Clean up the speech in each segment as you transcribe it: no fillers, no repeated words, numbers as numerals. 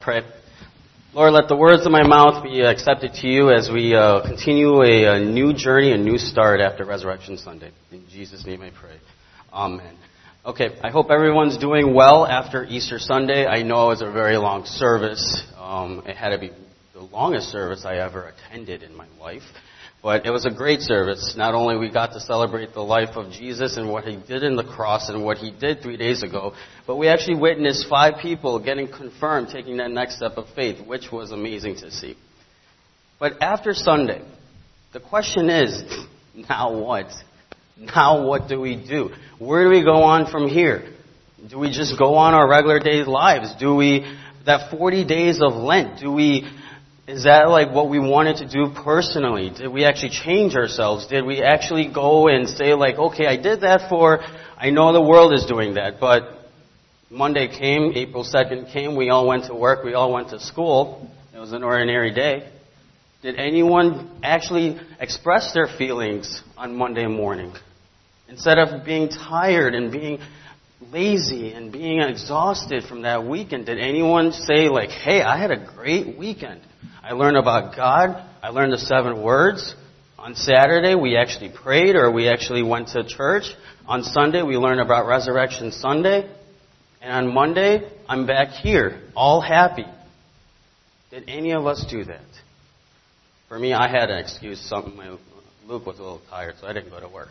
pray. Lord, let the words of my mouth be accepted to you as we continue a new journey, a new start after Resurrection Sunday. In Jesus' name I pray. Amen. Okay, I hope everyone's doing well after Easter Sunday. I know it was a very long service. It had to be the longest service I ever attended in my life. But it was a great service. Not only we got to celebrate the life of Jesus and what he did in the cross and what he did 3 days ago, but we actually witnessed 5 people getting confirmed, taking that next step of faith, which was amazing to see. But after Sunday, the question is, now what? Now what do we do? Where do we go on from here? Do we just go on our regular day lives? That 40 days of Lent, is that like what we wanted to do personally? Did we actually change ourselves? Did we actually go and say like, okay, I did that I know the world is doing that, but Monday came, April 2nd came, we all went to work, we all went to school. It was an ordinary day. Did anyone actually express their feelings on Monday morning? Instead of being tired and being lazy and being exhausted from that weekend, did anyone say like, hey, I had a great weekend. I learned about God. I learned the 7 words. On Saturday, we actually prayed or we actually went to church. On Sunday, we learned about Resurrection Sunday. And on Monday, I'm back here, all happy. Did any of us do that? For me, I had an excuse. Luke was a little tired, so I didn't go to work.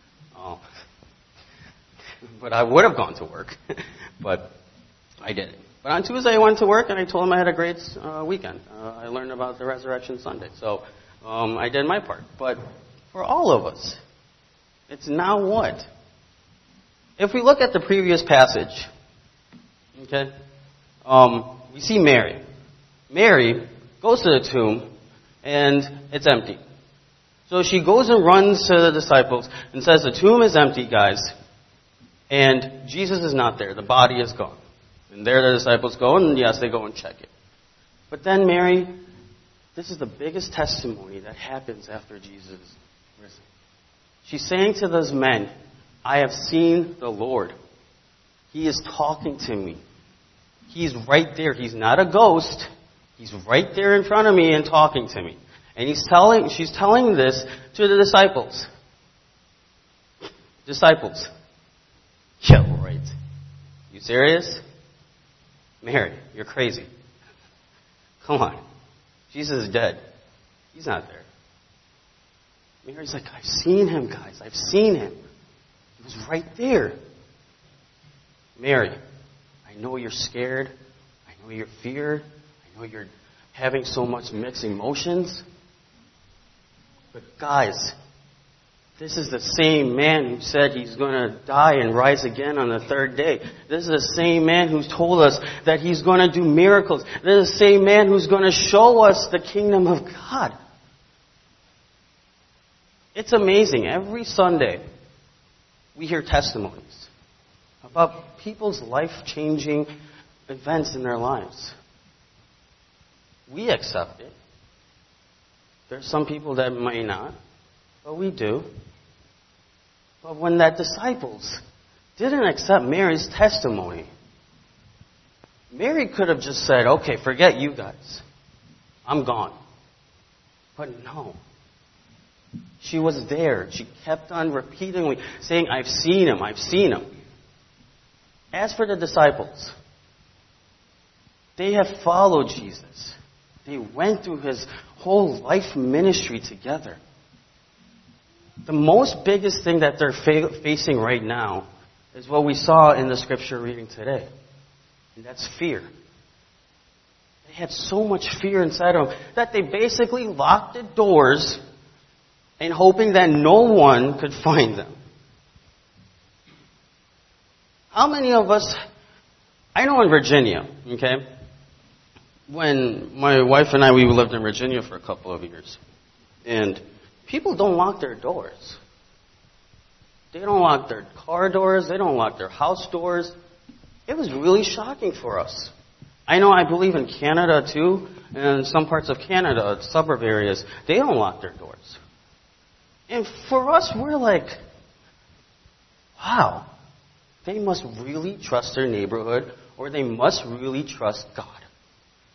But I would have gone to work, but I didn't. But on Tuesday I went to work and I told him I had a great weekend. I learned about the Resurrection Sunday. So I did my part. But for all of us, it's now what? If we look at the previous passage, okay, we see Mary. Mary goes to the tomb and it's empty. So she goes and runs to the disciples and says, the tomb is empty, guys. And Jesus is not there. The body is gone. And there the disciples go, and yes, they go and check it. But then Mary, this is the biggest testimony that happens after Jesus is risen. She's saying to those men, I have seen the Lord. He is talking to me. He's right there. He's not a ghost. He's right there in front of me and talking to me. And she's telling this to the disciples. Disciples. Yeah, right. You serious? Mary, you're crazy. Come on. Jesus is dead. He's not there. Mary's like, I've seen him, guys. I've seen him. He was right there. Mary, I know you're scared. I know you're feared. I know you're having so much mixed emotions. But guys, this is the same man who said he's going to die and rise again on the 3rd day. This is the same man who's told us that he's going to do miracles. This is the same man who's going to show us the kingdom of God. It's amazing. Every Sunday, we hear testimonies about people's life-changing events in their lives. We accept it. There's some people that may not, but we do. But when that disciples didn't accept Mary's testimony, Mary could have just said, okay, forget you guys. I'm gone. But no. She was there. She kept on repeatedly saying, I've seen him, I've seen him. As for the disciples, they have followed Jesus. They went through his whole life ministry together. The most biggest thing that they're facing right now is what we saw in the scripture reading today. And that's fear. They had so much fear inside of them that they basically locked the doors and hoping that no one could find them. How many of us, I know in Virginia, okay, when my wife and we lived in Virginia for a couple of years, and people don't lock their doors. They don't lock their car doors. They don't lock their house doors. It was really shocking for us. I know, I believe in Canada too, and some parts of Canada, suburb areas, they don't lock their doors. And for us, we're like, wow, they must really trust their neighborhood, or they must really trust God.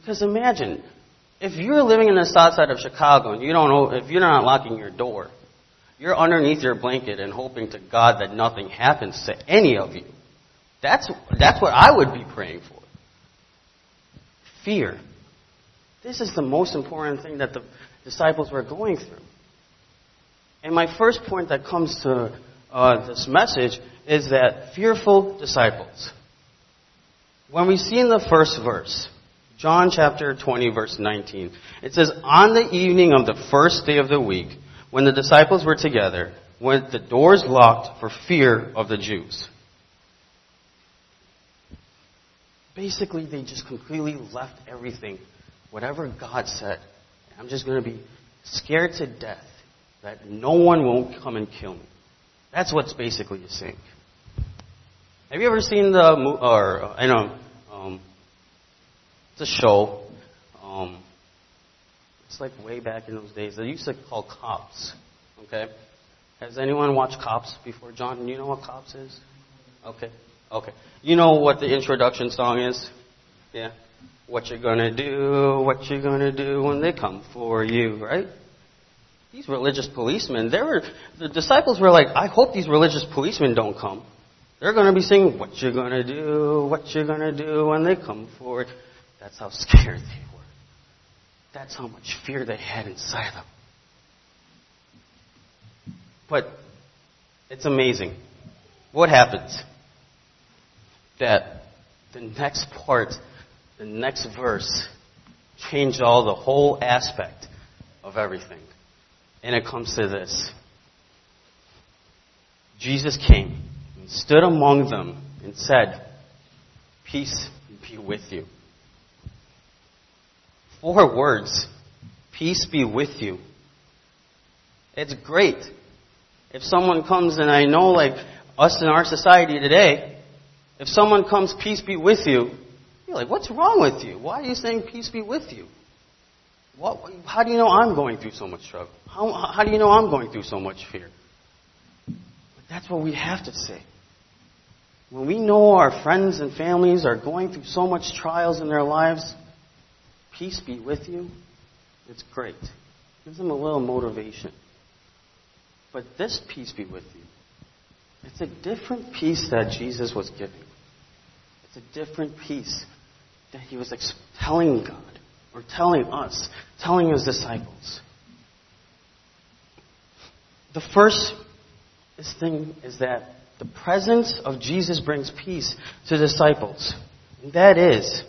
Because imagine, if you're living in the south side of Chicago and you don't know, if you're not locking your door, you're underneath your blanket and hoping to God that nothing happens to any of you. That's what I would be praying for. Fear. This is the most important thing that the disciples were going through. And my first point that comes to this message is that fearful disciples. When we see in the first verse, John chapter 20, verse 19, it says, "On the evening of the first day of the week, when the disciples were together, when the doors locked for fear of the Jews." Basically, they just completely left everything, whatever God said. I'm just going to be scared to death that no one won't come and kill me. That's what's basically saying. Have you ever seen it's a show. It's like way back in those days. They used to call Cops. Okay? Has anyone watched Cops before? John, you know what Cops is? Okay. You know what the introduction song is? Yeah. What you gonna do when they come for you, right? These religious policemen, the disciples were like, I hope these religious policemen don't come. They're going to be singing, what you gonna do when they come for you. That's how scared they were. That's how much fear they had inside them. But it's amazing. What happens? That the next part, the next verse, changed the whole aspect of everything. And it comes to this. Jesus came and stood among them and said, "Peace be with you." 4 words. Peace be with you. It's great. If someone comes, and I know like us in our society today, if someone comes, "Peace be with you," you're like, what's wrong with you? Why are you saying peace be with you? How do you know I'm going through so much struggle? How do you know I'm going through so much fear? But that's what we have to say. When we know our friends and families are going through so much trials in their lives, peace be with you, it's great. Gives them a little motivation. But this peace be with you, it's a different peace that Jesus was giving. It's a different peace that he was telling God, or telling us, telling his disciples. The first thing is that the presence of Jesus brings peace to disciples. And that is,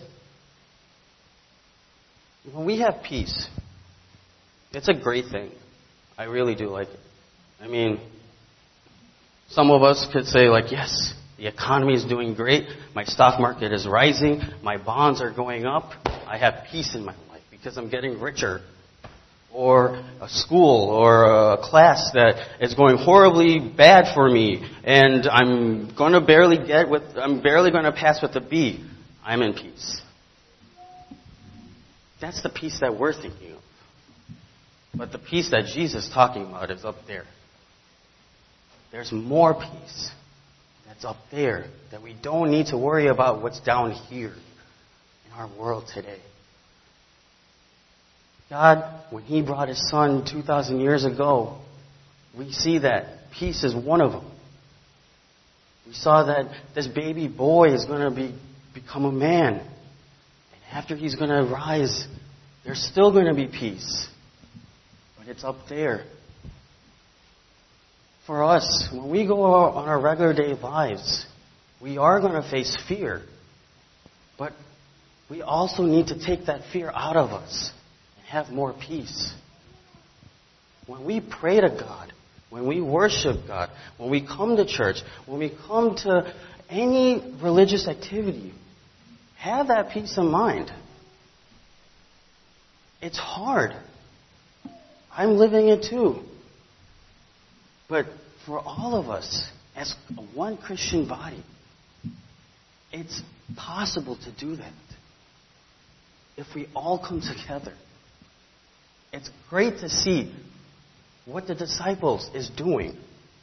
when we have peace, it's a great thing. I really do like it. I mean, some of us could say like, yes, the economy is doing great. My stock market is rising. My bonds are going up. I have peace in my life because I'm getting richer. Or a school or a class that is going horribly bad for me, and I'm barely going to pass with a B. I'm in peace. That's the peace that we're thinking of. But the peace that Jesus is talking about is up there. There's more peace that's up there that we don't need to worry about what's down here in our world today. God, when he brought his son 2,000 years ago, we see that peace is one of them. We saw that this baby boy is going to become a man. And after he's going to rise, there's still going to be peace. But it's up there. For us, when we go on our regular day lives, we are going to face fear. But we also need to take that fear out of us. Have more peace. When we pray to God, when we worship God, when we come to church, when we come to any religious activity, have that peace of mind. It's hard. I'm living it too. But for all of us, as one Christian body, it's possible to do that if we all come together. It's great to see what the disciples is doing.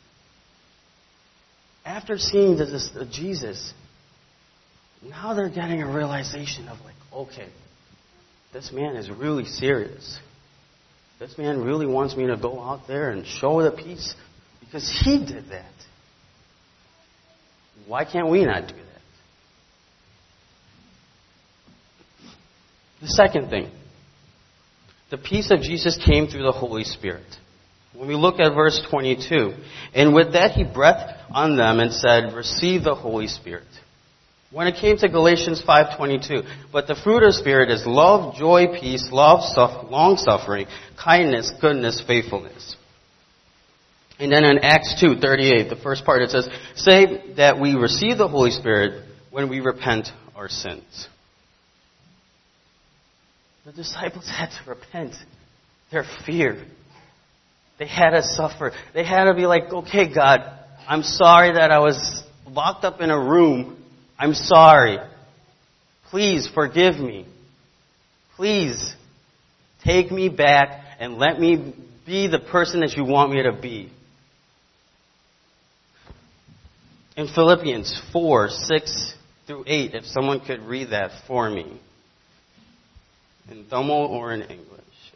After seeing Jesus, now they're getting a realization of like, okay, this man is really serious. This man really wants me to go out there and show the peace because he did that. Why can't we not do that? The second thing, the peace of Jesus came through the Holy Spirit. When we look at verse 22, and with that he breathed on them and said, receive the Holy Spirit. When it came to Galatians 5:22, but the fruit of the Spirit is love, joy, peace, long-suffering, kindness, goodness, faithfulness. And then in Acts 2:38, the first part, it says, say that we receive the Holy Spirit when we repent our sins. The disciples had to repent their fear. They had to suffer. They had to be like, okay, God, I'm sorry that I was locked up in a room. I'm sorry. Please forgive me. Please take me back and let me be the person that you want me to be. In Philippians 4:6-8, if someone could read that for me. In Tamil or in English.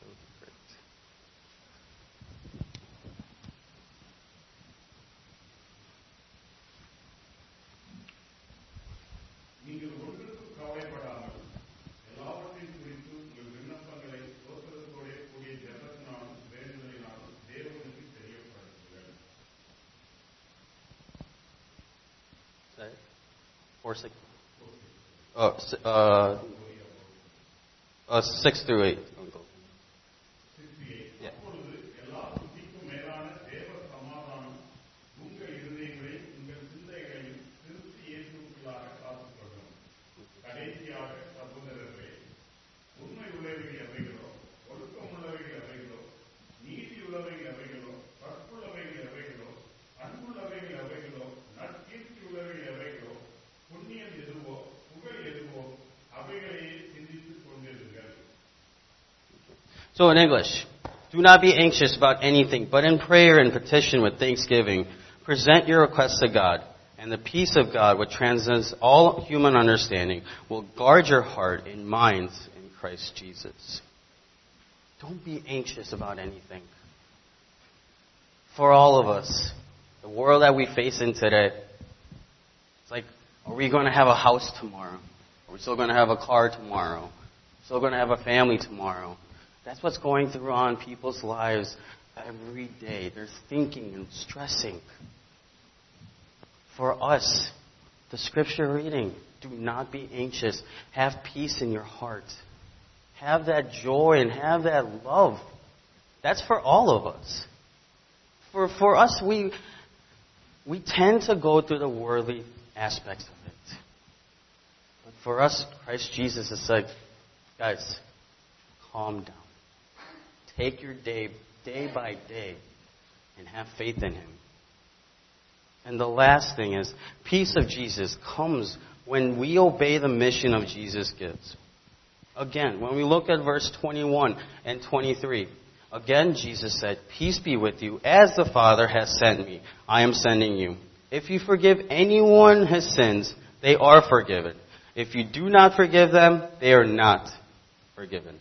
Or 6. 6-8. Yeah. So in English, do not be anxious about anything, but in prayer and petition with thanksgiving, present your requests to God, and the peace of God, which transcends all human understanding, will guard your heart and minds in Christ Jesus. Don't be anxious about anything. For all of us, the world that we face in today, it's like, are we going to have a house tomorrow? Are we still going to have a car tomorrow? Still going to have a family tomorrow? That's what's going through on people's lives every day. They're thinking and stressing. For us, the scripture reading, do not be anxious. Have peace in your heart. Have that joy and have that love. That's for all of us. For us, we tend to go through the worldly aspects of it. But for us, Christ Jesus is like, guys, calm down. Take your day by day and have faith in Him. And the last thing is, peace of Jesus comes when we obey the mission of Jesus gives. Again, when we look at verse 21 and 23, again Jesus said, peace be with you. As the Father has sent me, I am sending you. If you forgive anyone his sins, they are forgiven. If you do not forgive them, they are not forgiven.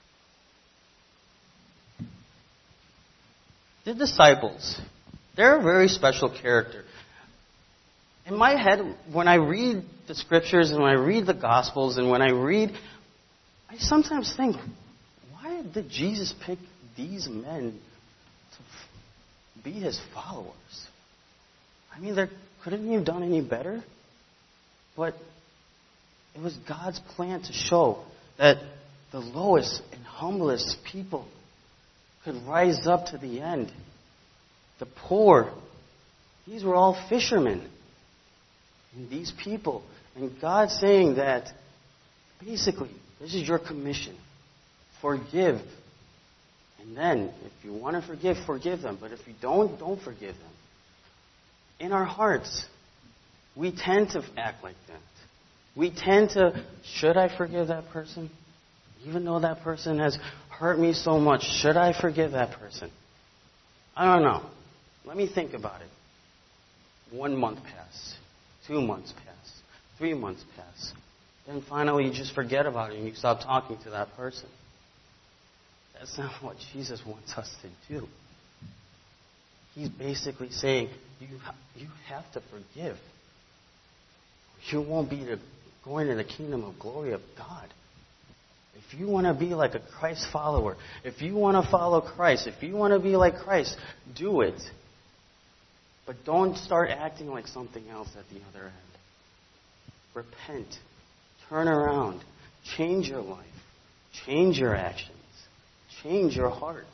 The disciples, they're a very special character. In my head, when I read the scriptures and when I read the Gospels and when I sometimes think, why did Jesus pick these men to be His followers? I mean, they couldn't He have done any better? But it was God's plan to show that the lowest and humblest people could rise up to the end. The poor, these were all fishermen. And these people, and God saying that, basically, this is your commission. Forgive. And then, if you want to forgive them. But if you don't forgive them. In our hearts, we tend to act like that. We tend to, should I forgive that person? Even though that person has hurt me so much, should I forgive that person? I don't know. Let me think about it. 1 month passed. 2 months passed. 3 months passed. then finally you just forget about it and you stop talking to that person. That's not what Jesus wants us to do. He's basically saying, you have to forgive. You won't be going to the kingdom of glory of God. If you want to be like a Christ follower, if you want to follow Christ, if you want to be like Christ, do it. But don't start acting like something else at the other end. Repent. Turn around. Change your life. Change your actions. Change your heart.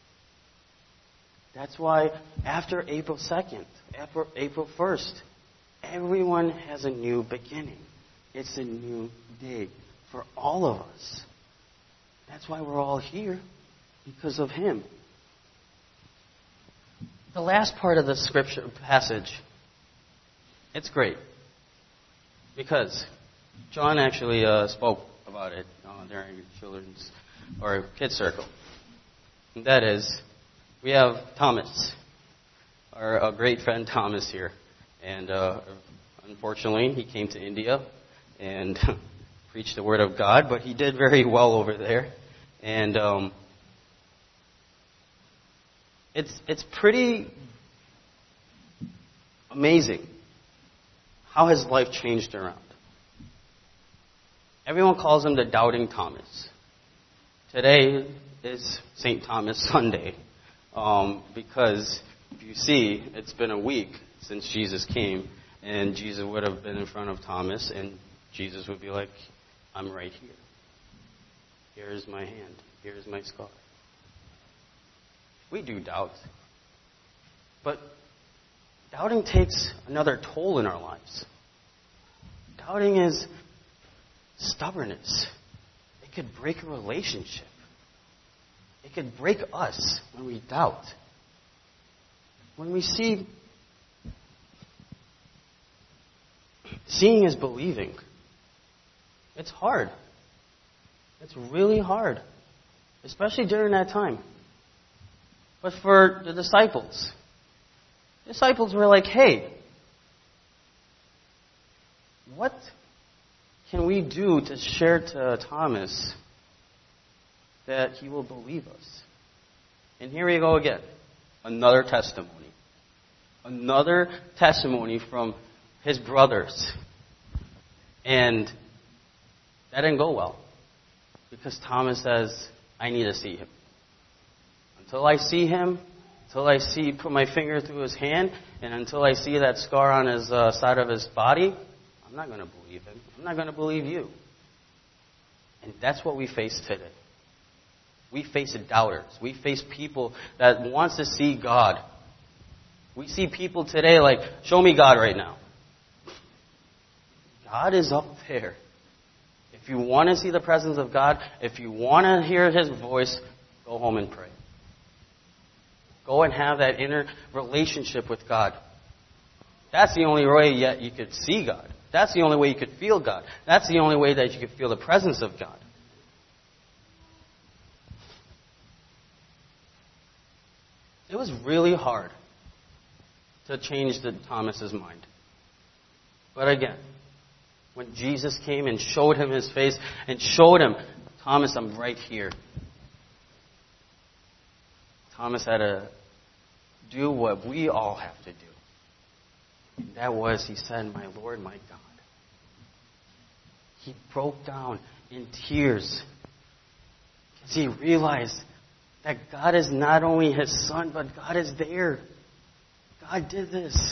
That's why after April 2nd, after April 1st, everyone has a new beginning. It's a new day for all of us. That's why we're all here, because of Him. The last part of the scripture passage, it's great. Because John actually spoke about it during children's or kids circle. And that is, we have Thomas, our great friend Thomas here. And unfortunately, he came to India and preached the Word of God, but he did very well over there. And it's pretty amazing how his life changed around. Everyone calls him the Doubting Thomas. Today is St. Thomas Sunday because if you see, it's been a week since Jesus came, and Jesus would have been in front of Thomas, and Jesus would be like, I'm right here. Here's my hand. Here's my scar. We do doubt. But doubting takes another toll in our lives. Doubting is stubbornness. It could break a relationship. It could break us when we doubt. When we see, seeing is believing. It's hard. It's really hard, especially during that time. But for the disciples were like, hey, what can we do to share to Thomas that he will believe us? And here we go again. Another testimony. Another testimony from his brothers. And that didn't go well. Because Thomas says, I need to see him. Until I see him, until I put my finger through his hand, and until I see that scar on his side of his body, I'm not going to believe him. I'm not going to believe you. And that's what we face today. We face doubters. We face people that wants to see God. We see people today like, show me God right now. God is up there. If you want to see the presence of God, if you want to hear His voice, go home and pray. Go and have that inner relationship with God. That's the only way yet you could see God. That's the only way you could feel God. That's the only way that you could feel the presence of God. It was really hard to change Thomas's mind. But again, when Jesus came and showed him His face and showed him, Thomas, I'm right here. Thomas had to do what we all have to do. And that was, he said, my Lord, my God. He broke down in tears because he realized that God is not only His Son, but God is there. God did this.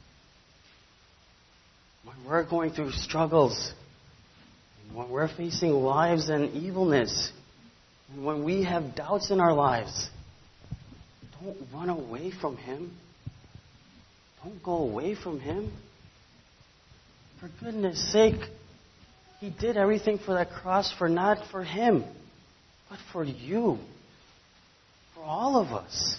When we're going through struggles, and when we're facing lives and evilness, and when we have doubts in our lives, don't run away from Him. Don't go away from Him. For goodness sake, He did everything for that cross not for Him, but for you. For all of us.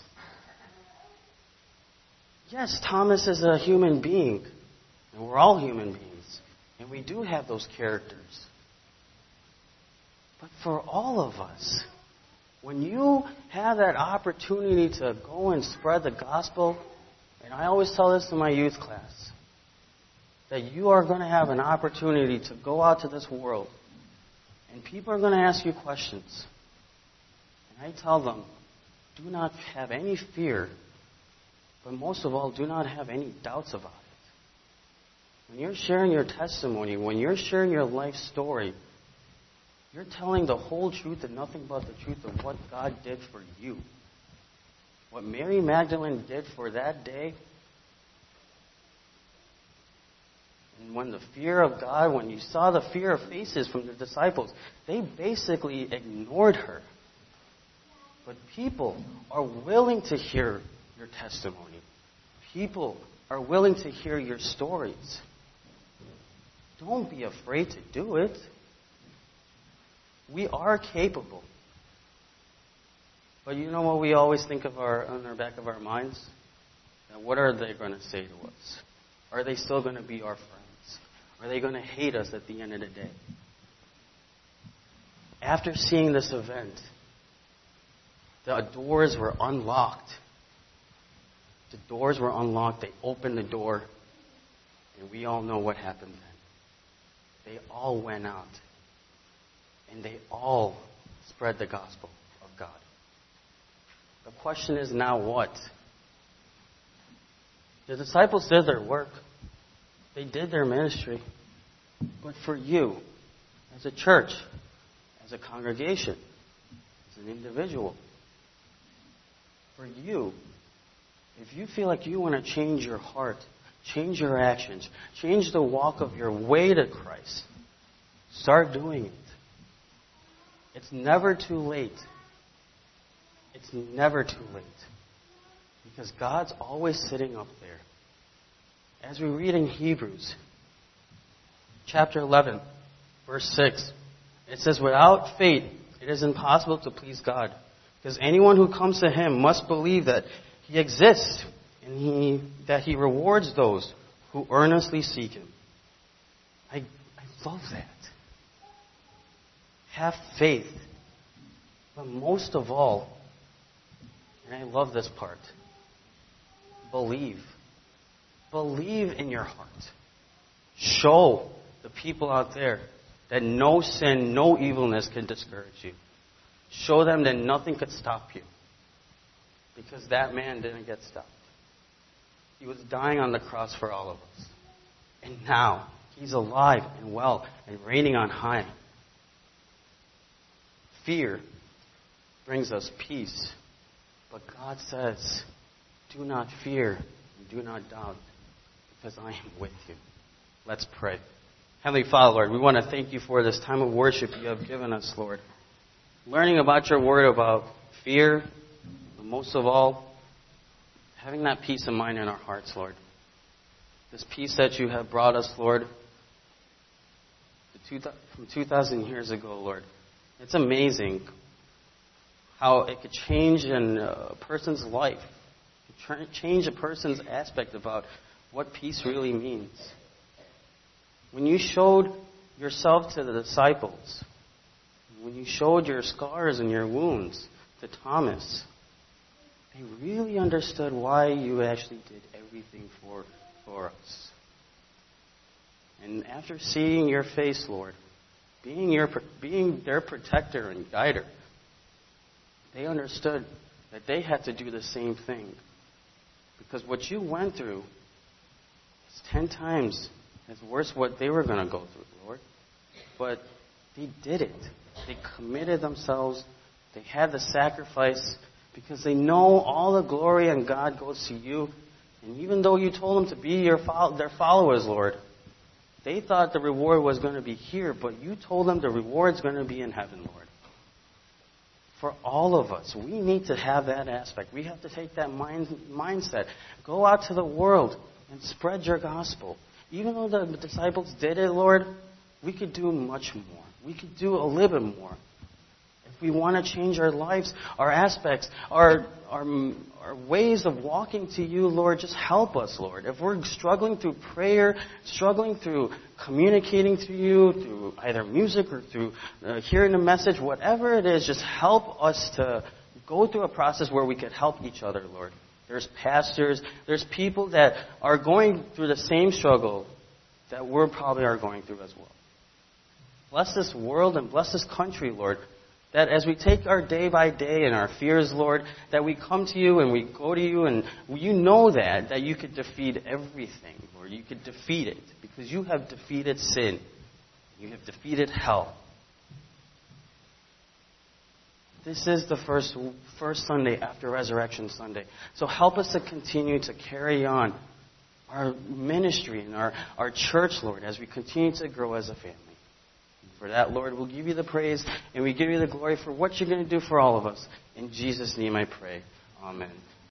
Yes, Thomas is a human being. And we're all human beings. And we do have those characters. But for all of us, when you have that opportunity to go and spread the gospel, and I always tell this to my youth class, that you are going to have an opportunity to go out to this world, and people are going to ask you questions. And I tell them, do not have any fear, but most of all, do not have any doubts about it. When you're sharing your testimony, when you're sharing your life story, you're telling the whole truth and nothing but the truth of what God did for you. What Mary Magdalene did for that day. And when the fear of God, when you saw the fear of faces from the disciples, they basically ignored her. But people are willing to hear your testimony. People are willing to hear your stories. Don't be afraid to do it. We are capable. But you know what we always think of on the back of our minds? Now, what are they going to say to us? Are they still going to be our friends? Are they going to hate us at the end of the day? After seeing this event, the doors were unlocked. The doors were unlocked. They opened the door. And we all know what happened then. They all went out. And they all spread the gospel of God. The question is now what? The disciples did their work. They did their ministry. But for you, as a church, as a congregation, as an individual, for you, if you feel like you want to change your heart, change your actions, change the walk of your way to Christ, start doing it. It's never too late. It's never too late. Because God's always sitting up there. As we read in Hebrews, chapter 11, verse 6, it says, without faith, it is impossible to please God. Because anyone who comes to Him must believe that He exists and that He rewards those who earnestly seek Him. I love that. Have faith. But most of all, and I love this part, believe. Believe in your heart. Show the people out there that no sin, no evilness can discourage you. Show them that nothing could stop you. Because that man didn't get stopped. He was dying on the cross for all of us. And now, He's alive and well and reigning on high. Fear brings us peace. But God says, do not fear and do not doubt, because I am with you. Let's pray. Heavenly Father, Lord, we want to thank you for this time of worship you have given us, Lord. Learning about your word about fear, but most of all, having that peace of mind in our hearts, Lord. This peace that you have brought us, Lord, from 2,000 years ago, Lord. It's amazing how it could change a person's life, change a person's aspect about what peace really means. When you showed yourself to the disciples, when you showed your scars and your wounds to Thomas, they really understood why you actually did everything for us. And after seeing your face, Lord, being their protector and guider, they understood that they had to do the same thing. Because what you went through is 10 times as worse what they were going to go through, Lord. But they did it. They committed themselves. They had the sacrifice because they know all the glory and God goes to you. And even though you told them to be their followers, Lord, they thought the reward was going to be here, but you told them the reward's going to be in heaven, Lord. For all of us, we need to have that aspect. We have to take that mindset. Go out to the world and spread your gospel. Even though the disciples did it, Lord, we could do much more. We could do a little bit more. If we want to change our lives, our aspects, our ways of walking to you, Lord, just help us, Lord. If we're struggling through prayer, struggling through communicating to you, through either music or through hearing a message, whatever it is, just help us to go through a process where we could help each other, Lord. There's pastors, there's people that are going through the same struggle, that we probably are going through as well. Bless this world and bless this country, Lord, that as we take our day by day and our fears, Lord, that we come to you and we go to you and you know that you could defeat everything, Lord. You could defeat it because you have defeated sin. You have defeated hell. This is the first Sunday after Resurrection Sunday. So help us to continue to carry on our ministry and our church, Lord, as we continue to grow as a family. For that, Lord, we'll give you the praise and we give you the glory for what you're going to do for all of us. In Jesus' name I pray. Amen.